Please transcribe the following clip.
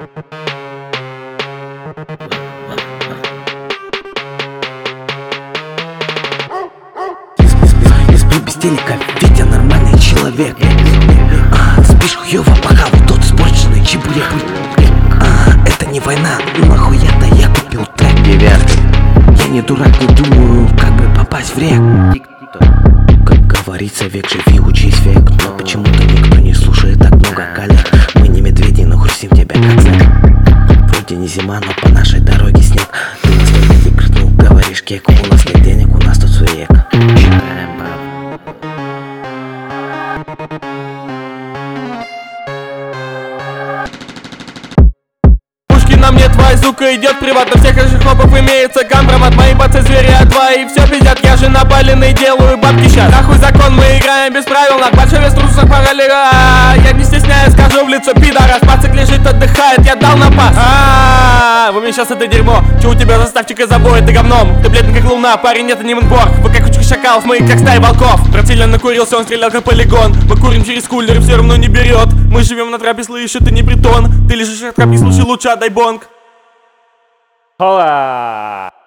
Без телека, ведь я нормальный человек. Спишь хуёво, пока вот тот испорченный чебурек. Это не война, нахуя-то я купил трек. Я не дурак, не думаю, как бы попасть в рек. Как говорится, век живи, учись век. Но почему-то никто не слушает так много коллег. Мы не медведи, но хрустим тебя как снег. Вроде не зима, но по нашей дороге снег. Ты настолько выкрикнул, говоришь кек. У нас нет денег, у нас тут суек. На мне твоя сука идет приват, на всех этих хлопов имеется компромат. Мои пацы звери, а твои все пиздят. Я же напаленный, делаю бабки щас. Нахуй закон, мы играем без правил. На большой вес трусах параллеля. Я не стесняюсь, скажу в лицо пидорас. Пацик лежит, отдыхает, я дал на пас. Вы мне сейчас это дерьмо. Че у тебя заставчик и забоя, ты говном. Ты бледный как луна, парень, это не мэнборг. Вы как кучка шакалов, мы как стая волков. Брат сильно накурился, он стрелял как полигон. Мы курим через кулер и все равно не берет. Мы живем на трапе, слышь, это не притон. Ты лежишь на трапе, слушай, лучше отдай бонг. Hola!